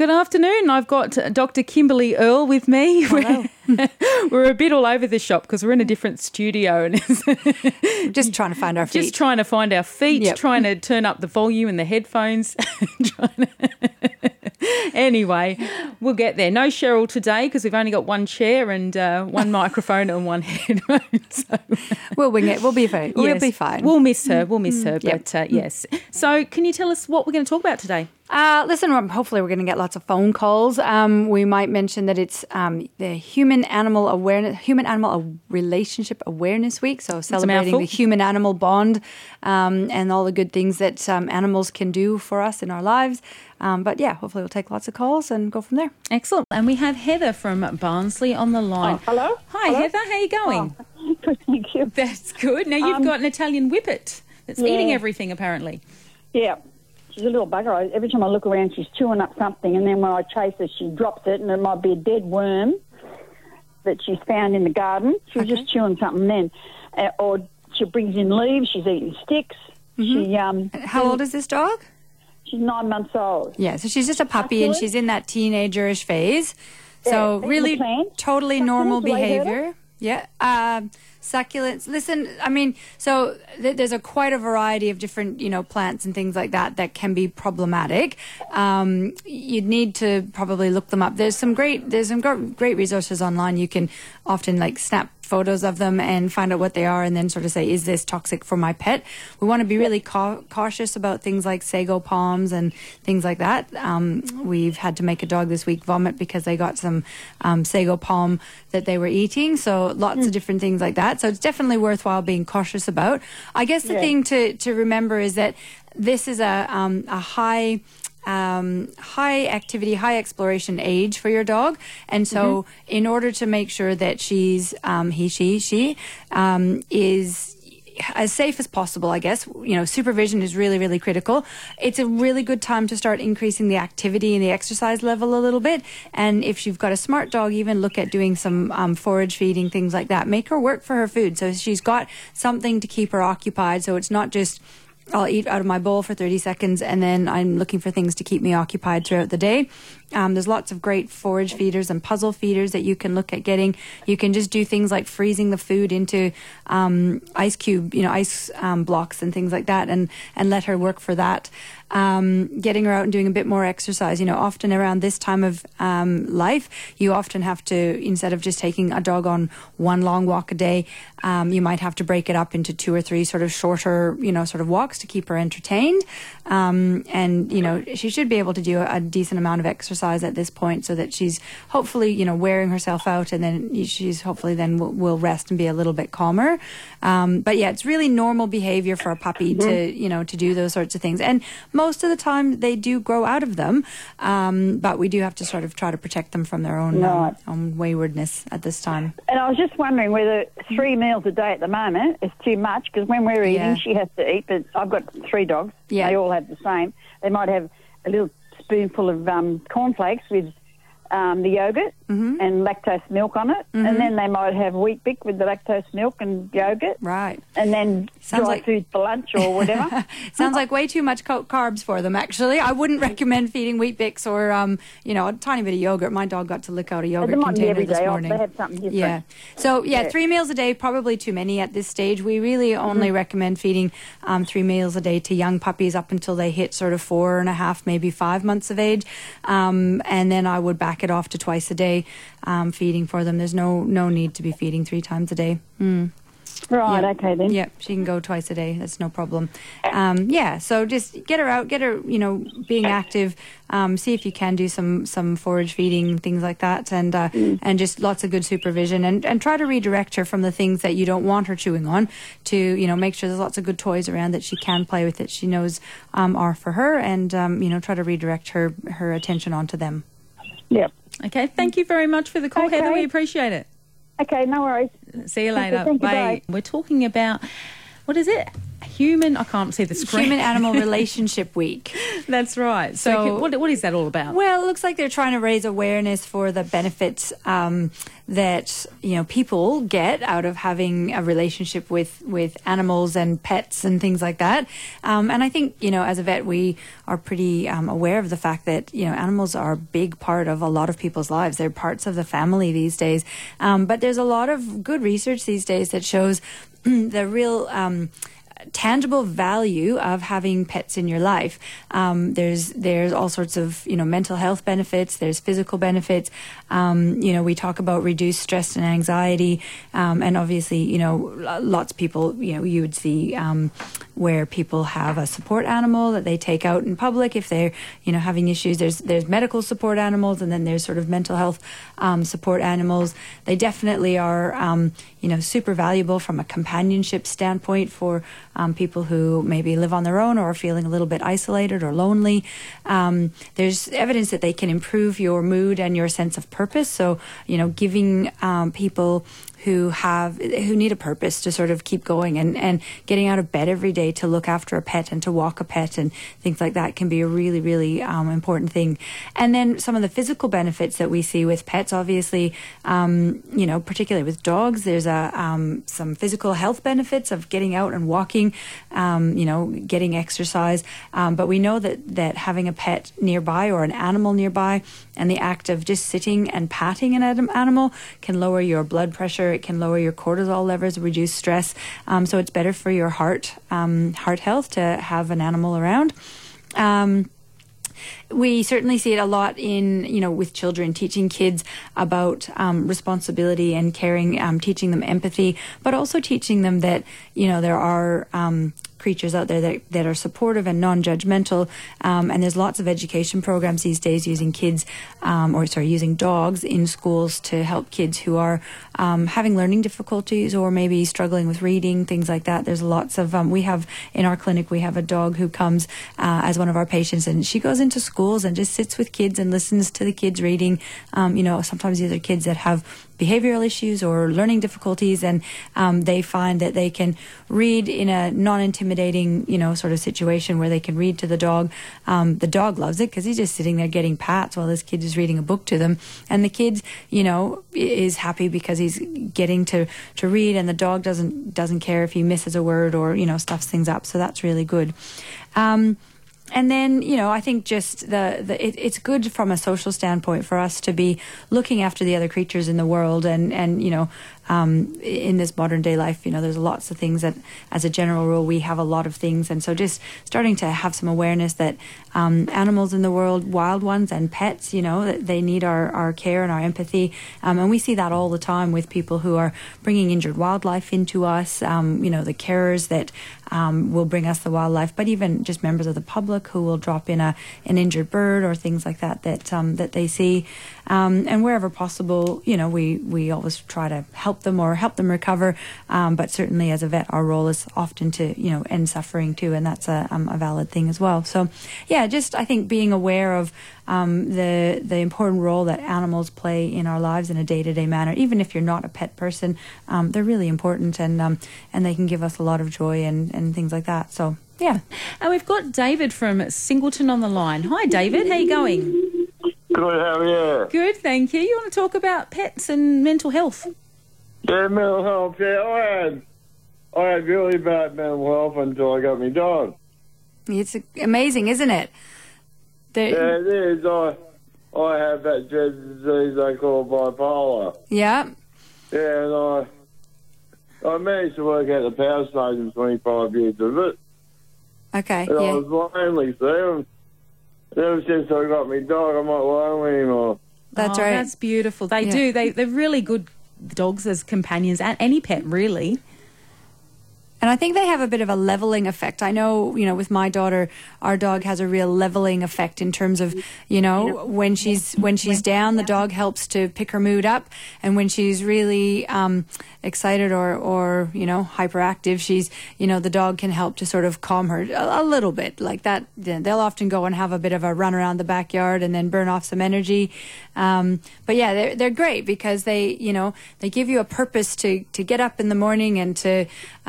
Good afternoon. I've got Dr. Kimberly Earle with me. Hello. We're a bit all over the shop because we're in a different studio and just trying to find our feet. Just trying to find our feet, Yep. trying to turn up the volume in the headphones. Anyway, we'll get there. No Cheryl today because we've only got one chair and one microphone and one headphone. So. We'll wing it. We'll be fine. We'll be fine. We'll miss her. Yep. But yes. So can you tell us what we're going to talk about today? Listen, hopefully we're going to get lots of phone calls. We might mention that it's the Human-Animal Relationship Awareness Week, so celebrating the human-animal bond and all the good things that animals can do for us in our lives. But yeah, hopefully we'll take lots of calls and go from there. Excellent. And we have Heather from Barnsley on the line. Oh, hello. Hi, Hello? Heather. How are you going? Oh, good, thank you. That's good. Now, you've got an Italian whippet that's eating everything, apparently. Yeah, she's a little bugger. Every time I look around, she's chewing up something, and then when I chase her, she drops it, and it might be a dead worm that she's found in the garden. She was just chewing something then. Or she brings in leaves. She's eating sticks. How old is this dog? She's 9 months old. Yeah, so she's just a puppy and she's in that teenagerish phase. So Yeah, really plants. totally Succulents, normal have I heard of? behavior. Yeah. Succulents. Listen, I mean, so there's quite a variety of different, plants and things like that can be problematic. You'd need to probably look them up. There's some great resources online. You can often snap photos of them and find out what they are and then sort of say, is this toxic for my pet? We want to be really cautious about things like sago palms and things like that. We've had to make a dog this week vomit because they got some sago palm that they were eating. So lots of different things like that. So it's definitely worthwhile being cautious about. I guess the thing to remember is that this is a high activity, high exploration age for your dog. And so in order to make sure that she is as safe as possible, I guess, supervision is really, really critical. It's a really good time to start increasing the activity and the exercise level a little bit. And if you've got a smart dog, even look at doing some forage feeding, things like that. Make her work for her food. So she's got something to keep her occupied. So it's not just, I'll eat out of my bowl for 30 seconds and then I'm looking for things to keep me occupied throughout the day. There's lots of great forage feeders and puzzle feeders that you can look at getting. You can just do things like freezing the food into ice blocks and things like that and let her work for that. Getting her out and doing a bit more exercise. Often around this time of life, you often have to, instead of just taking a dog on one long walk a day, you might have to break it up into 2 or 3 sort of shorter, sort of walks to keep her entertained. She should be able to do a decent amount of exercise at this point so that she's hopefully, wearing herself out and then she's hopefully then will rest and be a little bit calmer. But yeah, it's really normal behavior for a puppy to do those sorts of things. And most of the time they do grow out of them. But we do have to sort of try to protect them from their own waywardness at this time. And I was just wondering whether 3 meals a day at the moment is too much, because when we're eating, she has to eat. But I've got 3 dogs. Yeah. They all have the same. They might have a little spoonful of cornflakes with the yogurt and lactose milk on it, and then they might have Wheat Bix with the lactose milk and yogurt, right? And then dry food for lunch or whatever. Sounds like way too much carbs for them. Actually, I wouldn't recommend feeding Wheat Bix or a tiny bit of yogurt. My dog got to lick out a yogurt container this morning. They have something different. Yeah. So 3 meals a day probably too many at this stage. We really only recommend feeding 3 meals a day to young puppies up until they hit sort of 4.5, maybe 5 months of age, and then I would back it off to twice a day feeding for them. There's no need to be feeding 3 times a day. Right, okay then. Yeah, she can go twice a day. That's no problem. So just get her out, get her, being active. See if you can do some forage feeding, things like that, and just lots of good supervision, and try to redirect her from the things that you don't want her chewing on to, make sure there's lots of good toys around that she can play with that she knows are for her, and, try to redirect her attention onto them. Yep. Okay, thank you very much for the call, Heather. We appreciate it. Okay, no worries. See you later. Thank you, Bye. bye. We're talking about, what is it? I can't see the screen. Human Animal Relationship Week. That's right. So what is that all about? Well, it looks like they're trying to raise awareness for the benefits that people get out of having a relationship with animals and pets and things like that. And I think as a vet, we are pretty aware of the fact that animals are a big part of a lot of people's lives. They're parts of the family these days. But there's a lot of good research these days that shows the real tangible value of having pets in your life. There's all sorts of mental health benefits. There's physical benefits. We talk about reduced stress and anxiety, and obviously lots of people you would see where people have a support animal that they take out in public if they're having issues. There's medical support animals, and then there's sort of mental health support animals. They definitely are super valuable from a companionship standpoint for people who maybe live on their own or are feeling a little bit isolated or lonely. There's evidence that they can improve your mood and your sense of purpose. So, giving people who need a purpose to sort of keep going and getting out of bed every day to look after a pet and to walk a pet and things like that can be a really, really important thing. And then some of the physical benefits that we see with pets, obviously, particularly with dogs, there's some physical health benefits of getting out and walking, getting exercise. But we know that having a pet nearby or an animal nearby and the act of just sitting and patting an animal can lower your blood pressure. It can lower your cortisol levels, reduce stress. So it's better for your heart health to have an animal around. We certainly see it a lot in, with children, teaching kids about responsibility and caring, teaching them empathy, but also teaching them that, there are creatures out there that are supportive and non-judgmental. And there's lots of education programs these days using using dogs in schools to help kids who are having learning difficulties or maybe struggling with reading, things like that. There's lots of, in our clinic, we have a dog who comes as one of our patients, and she goes into schools and just sits with kids and listens to the kids reading. Sometimes these are kids that have behavioral issues or learning difficulties, and they find that they can read in a non-intimidating, sort of situation where they can read to the dog. The dog loves it because he's just sitting there getting pats while this kid is reading a book to them. And the kid, is happy because he's getting to read, and the dog doesn't care if he misses a word or, stuffs things up. So that's really good. And then, I think just it's good from a social standpoint for us to be looking after the other creatures in the world and in this modern day life, there's lots of things that, as a general rule, we have a lot of things. And so just starting to have some awareness that animals in the world, wild ones and pets, that they need our care and our empathy. And we see that all the time with people who are bringing injured wildlife into us, the carers that will bring us the wildlife, but even just members of the public who will drop in an injured bird or things like that they see. And wherever possible, we always try to help them recover. But certainly as a vet, our role is often to, end suffering too. And that's a valid thing as well. So yeah, just I think being aware of the important role that animals play in our lives in a day-to-day manner, even if you're not a pet person, they're really important and they can give us a lot of joy and things like that. So yeah. And we've got David from Singleton on the line. Hi David, how you going? Good, how are you? Good, thank you. You want to talk about pets and mental health? Yeah, mental health. Yeah, I had really bad mental health until I got my dog. It's amazing, isn't it? Yeah, it is. I have that dread disease they call bipolar. Yeah. Yeah, and I managed to work at the power station 25 years of it. Okay, and I was lonely, so ever since I got my dog, I'm not lonely anymore. That's right. That's beautiful. They do. They're really good dogs as companions, and any pet, really. And I think they have a bit of a leveling effect. I know, with my daughter, our dog has a real leveling effect in terms of, when she's down, the dog helps to pick her mood up. And when she's really excited or hyperactive, she's, the dog can help to sort of calm her a little bit like that. They'll often go and have a bit of a run around the backyard and then burn off some energy. But yeah, they're great because they give you a purpose to get up in the morning and to,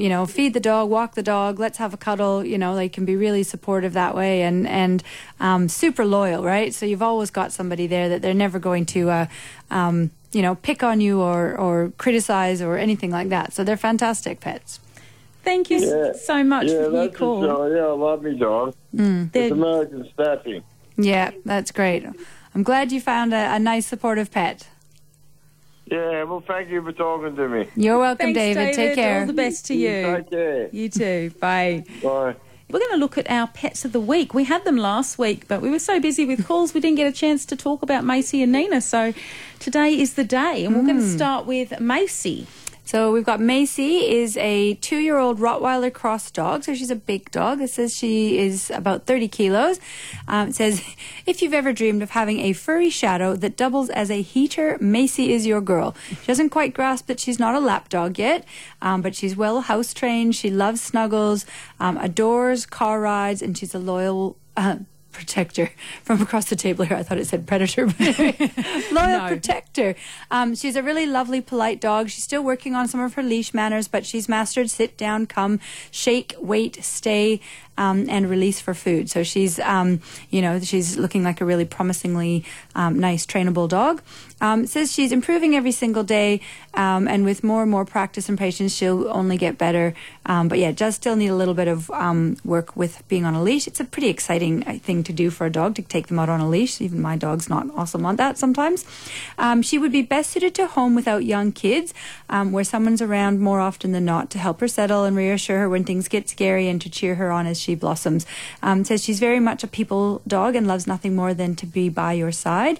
feed the dog, walk the dog, let's have a cuddle. They can be really supportive that way and super loyal, right? So you've always got somebody there that they're never going to, pick on you or criticize or anything like that. So they're fantastic pets. Thank you so much for your call. I love me dog. It's American Staffy. Yeah, that's great. I'm glad you found a nice supportive pet. Yeah, well, thank you for talking to me. You're welcome, Thanks, David. Take care. All the best to you. Take care. You too. Bye. Bye. We're going to look at our pets of the week. We had them last week, but we were so busy with calls we didn't get a chance to talk about Macy and Nina. So today is the day, and we're going to start with Macy. So we've got Macy is a 2-year-old Rottweiler cross dog. So she's a big dog. It says she is about 30 kilos. It says, if you've ever dreamed of having a furry shadow that doubles as a heater, Macy is your girl. She doesn't quite grasp that she's not a lap dog yet, but she's well house trained. She loves snuggles, adores car rides, and she's a loyal protector. From across the table here, I thought it said predator, but loyal protector. She's a really lovely, polite dog. She's still working on some of her leash manners, but she's mastered sit, down, come, shake, wait, stay, and release for food. So she's, she's looking like a really promisingly nice, trainable dog. It says she's improving every single day, and with more and more practice and patience, she'll only get better. But yeah, does still need a little bit of work with being on a leash. It's a pretty exciting thing to do for a dog, to take them out on a leash. Even my dog's not awesome on that sometimes. She would be best suited to home without young kids, where someone's around more often than not to help her settle and reassure her when things get scary and to cheer her on as she blossoms. Says she's very much a people dog and loves nothing more than to be by your side.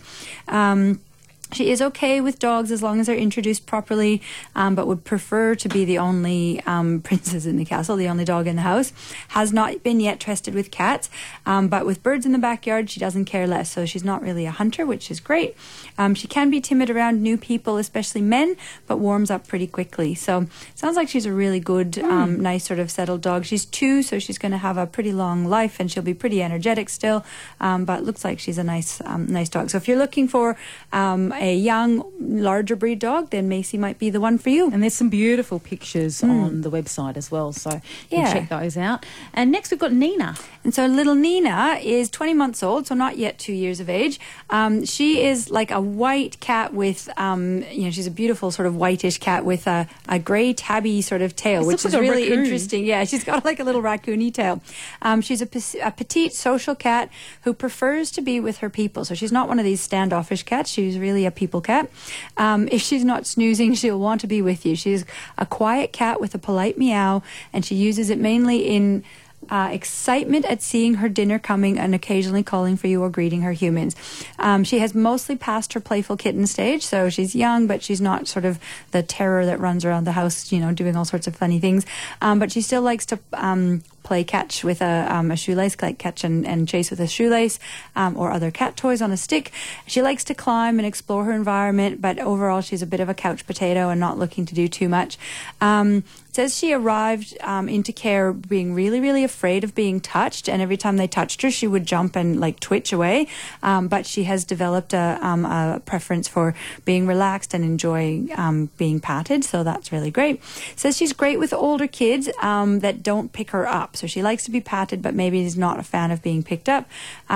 She is okay with dogs as long as they're introduced properly, but would prefer to be the only princess in the castle, the only dog in the house. Has not been yet trusted with cats, but with birds in the backyard, she doesn't care less. So she's not really a hunter, which is great. She can be timid around new people, especially men, but warms up pretty quickly. So sounds like she's a really good, nice sort of settled dog. She's 2, so she's going to have a pretty long life, and she'll be pretty energetic still, but looks like she's a nice dog. So if you're looking for a young, larger breed dog, then Macy might be the one for you. And there's some beautiful pictures on the website as well, so you can check those out. And next we've got Nina. And so little Nina is 20 months old, so not yet 2 years of age. She is like a white cat with, she's a beautiful sort of whitish cat with a grey tabby sort of tail, which is like really interesting. Yeah, she's got like a little raccoony tail. She's a petite social cat who prefers to be with her people. So she's not one of these standoffish cats. She's really a people cat. If she's not snoozing, she'll want to be with you. She's a quiet cat with a polite meow, and she uses it mainly in excitement at seeing her dinner coming and occasionally calling for you or greeting her humans. She has mostly passed her playful kitten stage, so she's young, but she's not sort of the terror that runs around the house, doing all sorts of funny things. But she still likes to play catch with a shoelace, like catch and chase with a shoelace, or other cat toys on a stick. She likes to climb and explore her environment, but overall she's a bit of a couch potato and not looking to do too much. Says she arrived into care being really, really afraid of being touched, and every time they touched her, she would jump and like twitch away. But she has developed a preference for being relaxed and enjoying being patted, so that's really great. Says she's great with older kids that don't pick her up. So she likes to be patted, but maybe is not a fan of being picked up.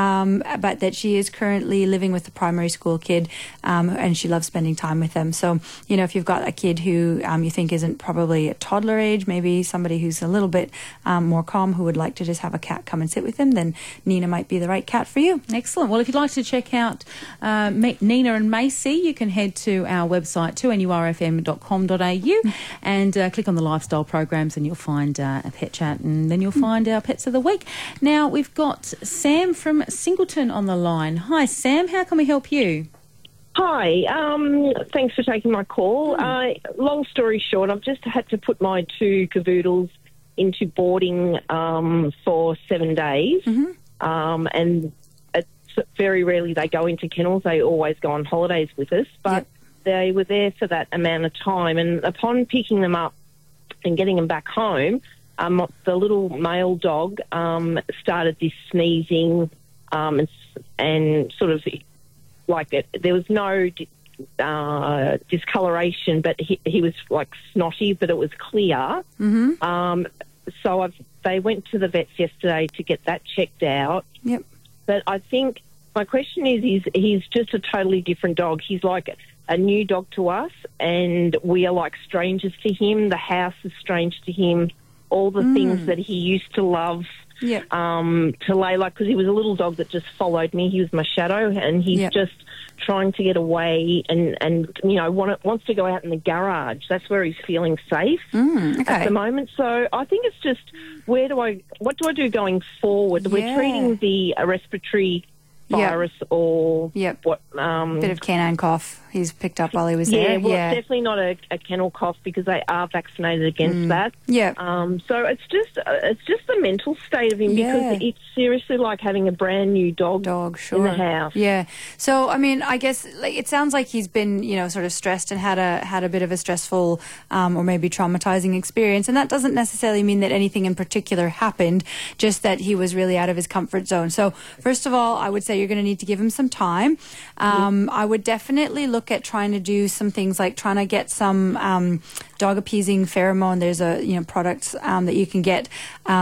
But that she is currently living with a primary school kid, and she loves spending time with them. So, if you've got a kid who you think isn't probably a toddler age, maybe somebody who's a little bit more calm who would like to just have a cat come and sit with them, then Nina might be the right cat for you. Excellent. Well, if you'd like to check out Nina and Macy, you can head to our website, 2nurfm.com.au, and click on the lifestyle programs, and you'll find a pet chat, and then you'll find our pets of the week. Now, we've got Sam from Singleton on the line. Hi, Sam. How can we help you? Hi, thanks for taking my call. Long story short, I've just had to put my 2 cavoodles into boarding for 7 days, and it's very rarely they go into kennels. They always go on holidays with us, but they were there for that amount of time, and upon picking them up and getting them back home, the little male dog started this sneezing and sort of like it. There was no discoloration, but he was like snotty, but it was clear. Mm-hmm. So they went to the vets yesterday to get that checked out. Yep. But I think my question is he's just a totally different dog. He's like a new dog to us, and we are like strangers to him. The house is strange to him. All the things that he used to love Yep. to lay, like, because he was a little dog that just followed me. He was my shadow, and he's Yep. just trying to get away and you know, wants to go out in the garage. That's where he's feeling safe Okay. at the moment. So I think it's just, what do I do going forward? Yeah. We're treating the respiratory Yep. virus or Yep. what? Bit of canine cough he's picked up while he was Yeah, there. well, it's definitely not a kennel cough because they are vaccinated against that. Yeah. So it's just the mental state of him Yeah. because it's seriously like having a brand new dog Sure. in the house. Yeah. So I mean, I guess like it sounds like he's been, you know, sort of stressed and had a bit of a stressful or maybe traumatizing experience, and that doesn't necessarily mean that anything in particular happened, just that he was really out of his comfort zone. So first of all, I would say you're going to need to give him some time. I would definitely look at trying to do some things like trying to get some dog appeasing pheromone. There's a products that you can get.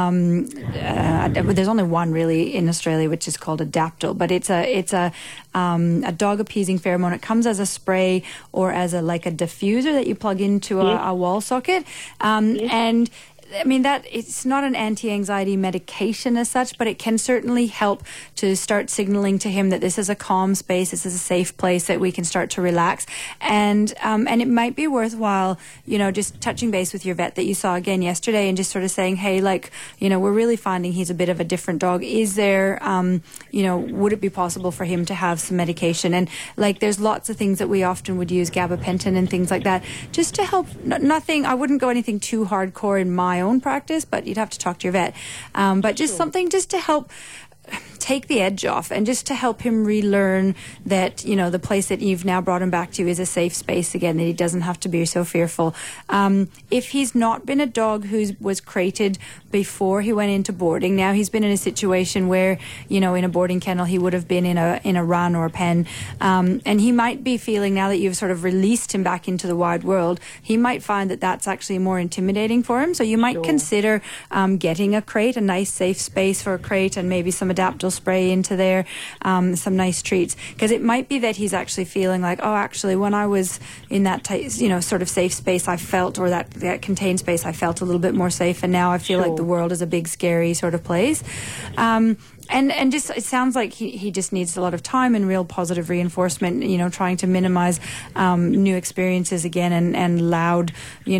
There's only one really in Australia, which is called Adaptil, but it's a dog appeasing pheromone. It comes as a spray or as a diffuser that you plug into a wall socket, and I mean, that it's not an anti-anxiety medication as such, but it can certainly help to start signaling to him that this is a calm space, this is a safe place that we can start to relax. And it might be worthwhile, just touching base with your vet that you saw again yesterday and just sort of saying, hey, we're really finding he's a bit of a different dog. Is there, would it be possible for him to have some medication? And there's lots of things that we often would use, gabapentin and things like that, just to help. Nothing, I wouldn't go anything too hardcore in my own practice, but you'd have to talk to your vet. But just something just to help take the edge off and just to help him relearn that, the place that you've now brought him back to is a safe space again, that he doesn't have to be so fearful. If he's not been a dog who was crated before he went into boarding, now he's been in a situation where, in a boarding kennel, he would have been in a run or a pen. And he might be feeling, now that you've sort of released him back into the wide world, he might find that that's actually more intimidating for him. So you might consider getting a crate, a nice safe space for a crate, and maybe some Adaptil spray into there, some nice treats, because it might be that he's actually feeling like, oh, actually when I was in that sort of safe space, I felt, or that contained space, I felt a little bit more safe, and now I feel like the world is a big scary sort of place. And just, it sounds like he just needs a lot of time and real positive reinforcement, trying to minimize new experiences again and loud,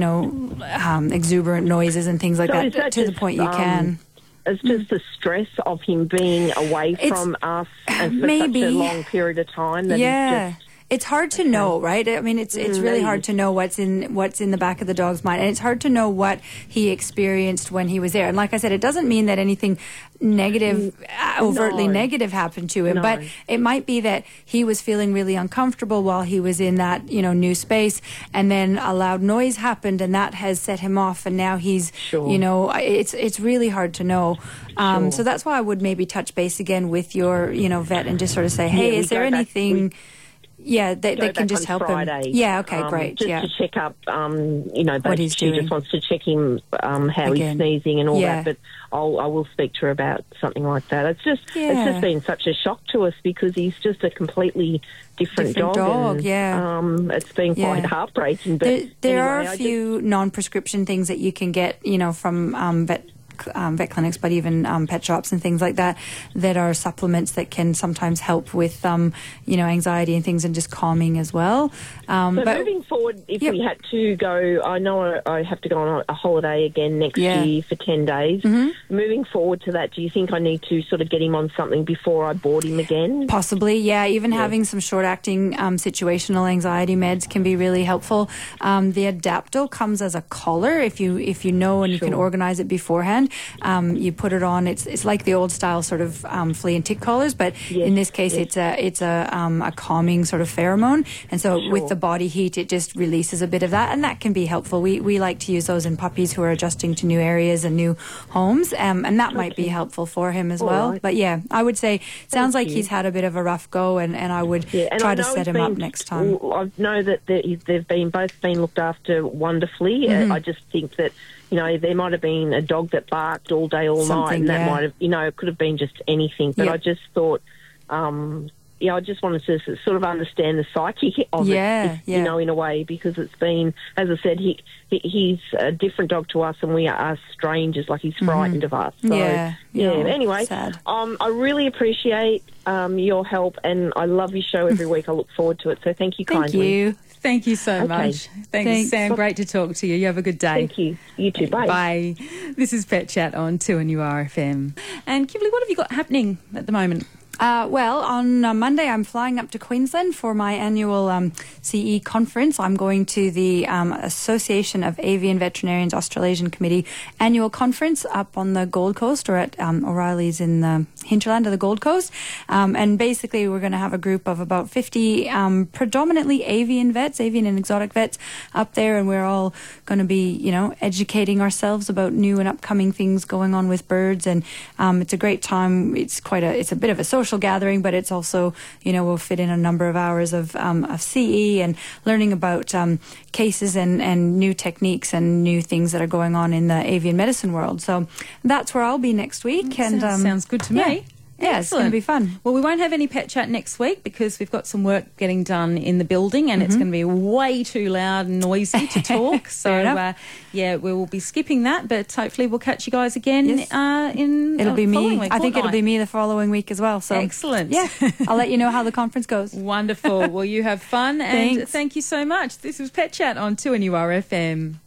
exuberant noises and things like that to the point you can. It's just the stress of him being away from us and for such a long period of time. That it's hard to know, right? I mean, it's really hard to know what's in the back of the dog's mind, and it's hard to know what he experienced when he was there. And like I said, it doesn't mean that anything negative, overtly negative happened to him, but it might be that he was feeling really uncomfortable while he was in that, new space, and then a loud noise happened, and that has set him off, and now he's, it's really hard to know. So that's why I would maybe touch base again with your, vet, and just sort of say, hey, is there anything... that can just help Friday, him. Yeah, okay, great. Just to check up, what he's she doing. just wants to check him, how he's sneezing and all that. But I will speak to her about something like that. It's just been such a shock to us because he's just a completely different dog. And, it's been quite heartbreaking. But there are a few non-prescription things that you can get, from vet clinics, but even pet shops and things like that are supplements that can sometimes help with anxiety and things, and just calming as well. So moving forward, if we had to go, I know I have to go on a holiday again next year for 10 days. Moving forward to that, do you think I need to sort of get him on something before I board him again? Possibly, even having some short-acting situational anxiety meds can be really helpful. The Adaptil comes as a collar if you know and you can organize it beforehand. around. You put it on. It's like the old style sort of flea and tick collars, but in this case, it's a calming sort of pheromone, and so with the body heat, it just releases a bit of that, and that can be helpful. We like to use those in puppies who are adjusting to new areas and new homes, and that might be helpful for him as well. Right. But yeah, I would say sounds like he's had a bit of a rough go, and I would try to set him up next time. I know that they've both been looked after wonderfully. I just think that, there might have been a dog that barked all day, all night, and that might have, it could have been just anything. But I just thought, I just wanted to sort of understand the psyche of it, in a way, because it's been, as I said, he's a different dog to us, and we are strangers, like he's frightened of us. So, anyway, sad. I really appreciate your help, and I love your show every week. I look forward to it, so thank you kindly. Thank you. Thank you so much. Thanks, Sam. Great to talk to you. You have a good day. Thank you. You too. Bye. Bye. This is Pet Chat on 2NURFM. And Kimberly, what have you got happening at the moment? Well, on Monday, I'm flying up to Queensland for my annual CE conference. I'm going to the Association of Avian Veterinarians Australasian Committee annual conference up on the Gold Coast, or at O'Reilly's in the hinterland of the Gold Coast. And basically, we're going to have a group of about 50 predominantly avian and exotic vets up there, and we're all going to be, educating ourselves about new and upcoming things going on with birds. And it's a great time. It's a bit of a social gathering, but it's also, we'll fit in a number of hours of CE and learning about cases and new techniques and new things that are going on in the avian medicine world. So that's where I'll be next week. And sounds good to me. Yeah, it's going to be fun. Well, we won't have any Pet Chat next week because we've got some work getting done in the building, and it's going to be way too loud and noisy to talk. So, we will be skipping that, but hopefully we'll catch you guys again It'll be me. Week, I think it'll be me the following week as well. So excellent. Yeah, I'll let you know how the conference goes. Wonderful. Well, you have fun, and thank you so much. This was Pet Chat on 2NURFM.